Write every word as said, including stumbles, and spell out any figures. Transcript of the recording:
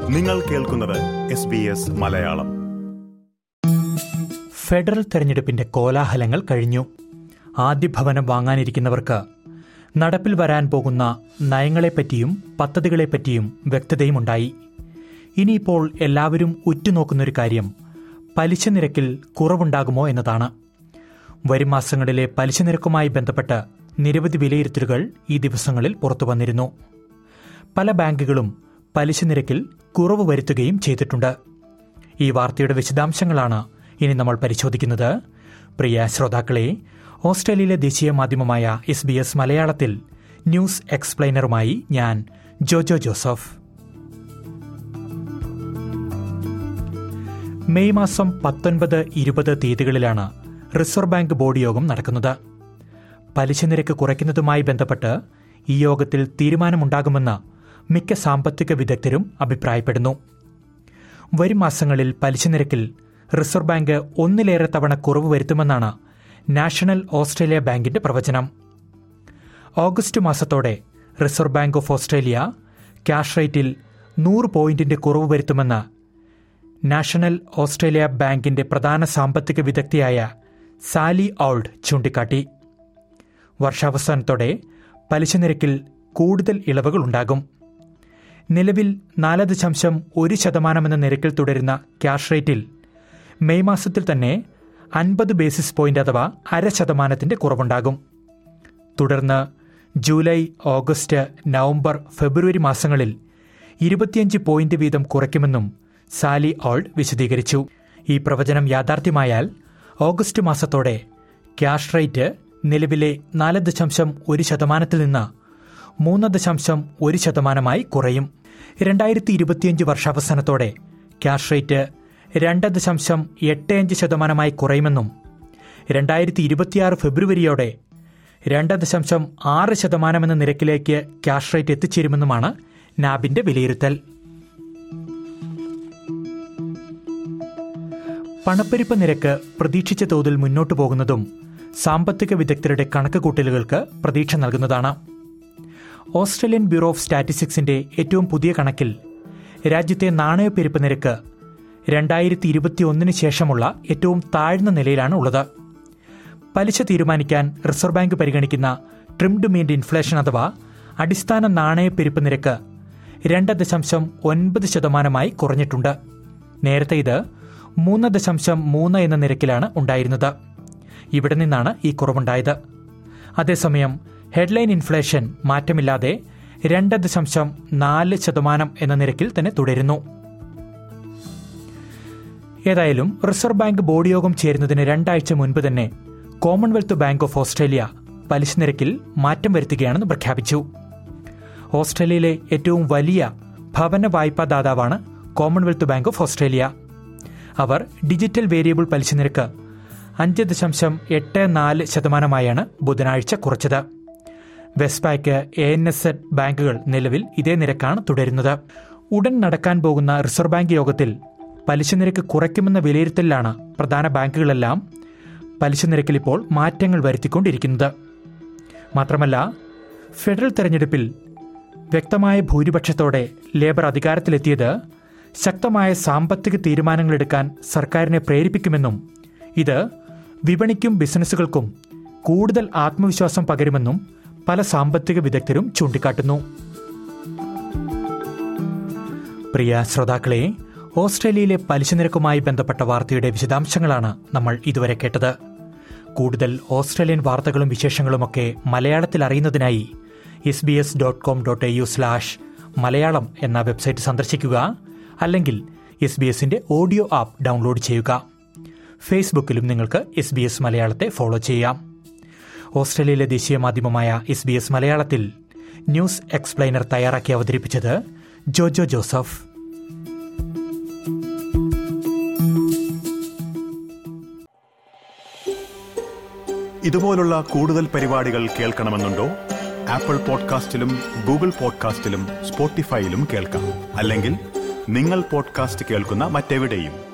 നിങ്ങൾ കേൾക്കുന്നത് S B S Malayalam. Federal തെരഞ്ഞെടുപ്പിന്റെ കോലാഹലങ്ങൾ കഴിഞ്ഞു. ആദ്യ ഭവനം വാങ്ങാനിരിക്കുന്നവർക്ക് നടപ്പിൽ വരാൻ പോകുന്ന നയങ്ങളെപ്പറ്റിയും പദ്ധതികളെപ്പറ്റിയും വ്യക്തതയുമുണ്ടായി. ഇനിയിപ്പോൾ എല്ലാവരും ഉറ്റുനോക്കുന്നൊരു കാര്യം പലിശ നിരക്കിൽ കുറവുണ്ടാകുമോ എന്നതാണ്. വരും മാസങ്ങളിലെ പലിശ നിരക്കുമായി ബന്ധപ്പെട്ട് നിരവധി വിലയിരുത്തലുകൾ ഈ ദിവസങ്ങളിൽ പുറത്തു വന്നിരുന്നു. പല ബാങ്കുകളും പലിശ നിരക്കിൽ കുറവ് വരുത്തുകയും ചെയ്തിട്ടുണ്ട്. ഈ വാർത്തയുടെ വിശദാംശങ്ങളാണ് ഇനി നമ്മൾ പരിശോധിക്കുന്നത്. പ്രിയ ശ്രോതാക്കളെ, ഓസ്ട്രേലിയയിലെ ദേശീയ മാധ്യമമായ എസ് ബി എസ് മലയാളത്തിൽ ന്യൂസ് എക്സ്പ്ലെയിനറുമായി ഞാൻ ജോജോ ജോസഫ്. മെയ് മാസം പത്തൊൻപത് ഇരുപത് തീയതികളിലാണ് റിസർവ് ബാങ്ക് ബോർഡ് യോഗം നടക്കുന്നത്. പലിശ നിരക്ക് കുറയ്ക്കുന്നതുമായി ബന്ധപ്പെട്ട് ഈ യോഗത്തിൽ തീരുമാനമുണ്ടാകുമെന്ന് മിക്ക സാമ്പത്തിക വിദഗ്ധരും അഭിപ്രായപ്പെടുന്നു. വരും മാസങ്ങളിൽ പലിശ നിരക്കിൽ റിസർവ് ബാങ്ക് ഒന്നിലേറെ തവണ കുറവ് വരുത്തുമെന്നാണ് നാഷണൽ ഓസ്ട്രേലിയ ബാങ്കിന്റെ പ്രവചനം. ഓഗസ്റ്റ് മാസത്തോടെ reserve bank of Australia cash റേറ്റിൽ നൂറ് പോയിന്റിന്റെ കുറവ് വരുത്തുമെന്ന് നാഷണൽ ഓസ്ട്രേലിയ ബാങ്കിന്റെ പ്രധാന സാമ്പത്തിക വിദഗ്ധയായ സാലി ഔൾഡ് ചൂണ്ടിക്കാട്ടി. വർഷാവസാനത്തോടെ പലിശ നിരക്കിൽ കൂടുതൽ ഇളവുകൾ ഉണ്ടാകും. നിലവിൽ നാല് ദശാംശം ഒരു ശതമാനമെന്ന നിരക്കിൽ തുടരുന്ന ക്യാഷ് റേറ്റിൽ മെയ് മാസത്തിൽ തന്നെ അൻപത് ബേസിസ് പോയിന്റ് അഥവാ അര ശതമാനത്തിന്റെ കുറവുണ്ടാകും. തുടർന്ന് ജൂലൈ, ഓഗസ്റ്റ്, നവംബർ, ഫെബ്രുവരി മാസങ്ങളിൽ ഇരുപത്തിയഞ്ച് പോയിന്റ് വീതം കുറയ്ക്കുമെന്നും സാലി ഓൾഡ് വിശദീകരിച്ചു. ഈ പ്രവചനം യാഥാർത്ഥ്യമായാൽ ഓഗസ്റ്റ് മാസത്തോടെ ക്യാഷ് റേറ്റ് നിലവിലെ നാല് ദശാംശം ഒരു ശതമാനത്തിൽ നിന്ന് മൂന്ന് ദശാംശം ഒരു ശതമാനമായി കുറയും. രണ്ടായിരത്തി ഇരുപത്തിയഞ്ച് വർഷാവസാനത്തോടെ ക്യാഷ് റേറ്റ് രണ്ട് ദശാംശം എട്ട് അഞ്ച് ശതമാനമായി കുറയുമെന്നും രണ്ടായിരത്തി ഇരുപത്തിയാറ് ഫെബ്രുവരിയോടെ രണ്ട് ദശാംശം ആറ് ശതമാനമെന്ന നിരക്കിലേക്ക് ക്യാഷ് റേറ്റ് എത്തിച്ചേരുമെന്നുമാണ് നാബിന്റെ വിലയിരുത്തൽ. പണപ്പെരുപ്പ നിരക്ക് പ്രതീക്ഷിച്ച തോതിൽ മുന്നോട്ടു പോകുന്നതും സാമ്പത്തിക വിദഗ്ധരുടെ കണക്കുകൂട്ടലുകൾക്ക് പ്രതീക്ഷ നൽകുന്നതാണ്. ഓസ്ട്രേലിയൻ ബ്യൂറോ ഓഫ് സ്റ്റാറ്റിസ്റ്റിക്സിന്റെ ഏറ്റവും പുതിയ കണക്കിൽ രാജ്യത്തെ നാണയപ്പെരുപ്പ നിരക്ക് രണ്ടായിരത്തി ഇരുപത്തിയൊന്നിന് ശേഷമുള്ള ഏറ്റവും താഴ്ന്ന നിലയിലാണ് ഉള്ളത്. പലിശ തീരുമാനിക്കാൻ റിസർവ് ബാങ്ക് പരിഗണിക്കുന്ന ട്രിംഡ് മീൻ ഇൻഫ്ലേഷൻ അഥവാ അടിസ്ഥാന നാണയപ്പെരുപ്പ നിരക്ക് രണ്ട് ദശാംശം ഒൻപത് ശതമാനമായി കുറഞ്ഞിട്ടുണ്ട്. നേരത്തെ ഇത് മൂന്ന് ദശാംശം മൂന്ന് എന്ന നിരക്കിലാണ് ഉണ്ടായിരുന്നത്. ഇവിടെ നിന്നാണ് ഈ കുറവുണ്ടായത്. അതേസമയം ഹെഡ്ലൈൻ ഇൻഫ്ലേഷൻ മാറ്റമില്ലാതെ രണ്ട് ദശാംശം നാല് ശതമാനം എന്ന നിരക്കിൽ തന്നെ തുടരുന്നു. ഏതായാലും റിസർവ് ബാങ്ക് ബോർഡ് യോഗം ചേരുന്നതിന് രണ്ടാഴ്ച മുൻപ് തന്നെ കോമൺവെൽത്ത് ബാങ്ക് ഓഫ് ഓസ്ട്രേലിയ പലിശ നിരക്കിൽ മാറ്റം വരുത്തുകയാണെന്ന് പ്രഖ്യാപിച്ചു. ഓസ്ട്രേലിയയിലെ ഏറ്റവും വലിയ ഭവന വായ്പാ ദാതാവാണ് കോമൺവെൽത്ത് ബാങ്ക് ഓഫ് ഓസ്ട്രേലിയ. അവർ ഡിജിറ്റൽ വേരിയബിൾ പലിശ നിരക്ക് അഞ്ച് ദശാംശം എട്ട് നാല് ശതമാനമായാണ് ബുധനാഴ്ച കുറച്ചത്. വെസ്റ്റ്പാക്ക്, എ എൻ എസ് ബാങ്കുകൾ നിലവിൽ ഇതേ നിരക്കാണ് തുടരുന്നത്. ഉടൻ നടക്കാൻ പോകുന്ന റിസർവ് ബാങ്ക് യോഗത്തിൽ പലിശ നിരക്ക് കുറയ്ക്കുമെന്ന വിലയിരുത്തലിലാണ് പ്രധാന ബാങ്കുകളെല്ലാം പലിശ നിരക്കിൽ ഇപ്പോൾ മാറ്റങ്ങൾ വരുത്തിക്കൊണ്ടിരിക്കുന്നത്. മാത്രമല്ല, ഫെഡറൽ തെരഞ്ഞെടുപ്പിൽ വ്യക്തമായ ഭൂരിപക്ഷത്തോടെ ലേബർ അധികാരത്തിലെത്തിയത് ശക്തമായ സാമ്പത്തിക തീരുമാനങ്ങളെടുക്കാൻ സർക്കാരിനെ പ്രേരിപ്പിക്കുമെന്നും ഇത് വിപണിക്കും ബിസിനസ്സുകൾക്കും കൂടുതൽ ആത്മവിശ്വാസം പകരുമെന്നും പല സാമ്പത്തിക വിദഗ്ധരും ചൂണ്ടിക്കാട്ടുന്നു. പ്രിയ ശ്രോതാക്കളെ, ഓസ്ട്രേലിയയിലെ പലിശ നിരക്കുമായി ബന്ധപ്പെട്ട വാർത്തയുടെ വിശദാംശങ്ങളാണ് നമ്മൾ ഇതുവരെ കേട്ടത്. കൂടുതൽ ഓസ്ട്രേലിയൻ വാർത്തകളും വിശേഷങ്ങളുമൊക്കെ മലയാളത്തിൽ അറിയുന്നതിനായി S B S dot com dot A U slash Malayalam എന്ന വെബ്സൈറ്റ് സന്ദർശിക്കുക. അല്ലെങ്കിൽ എസ് ബി എസിന്റെ ഓഡിയോ ആപ്പ് ഡൗൺലോഡ് ചെയ്യുക. ഫേസ്ബുക്കിലും നിങ്ങൾക്ക് എസ് ബി എസ് മലയാളത്തെ ഫോളോ ചെയ്യാം. ഓസ്ട്രേലിയയിലെ ദേശീയ മാധ്യമമായ എസ് ബി എസ് മലയാളത്തിൽ ന്യൂസ് എക്സ്പ്ലെയിനർ തയ്യാറാക്കി അവതരിപ്പിച്ചത് ജോജോ ജോസഫ്. ഇതുപോലുള്ള കൂടുതൽ പരിപാടികൾ കേൾക്കണമെന്നുണ്ടോ? ആപ്പിൾ പോഡ്കാസ്റ്റിലും ഗൂഗിൾ പോഡ്കാസ്റ്റിലും സ്പോട്ടിഫൈയിലും കേൾക്കാം. അല്ലെങ്കിൽ നിങ്ങൾ പോഡ്കാസ്റ്റ് കേൾക്കുന്ന മറ്റെവിടെയും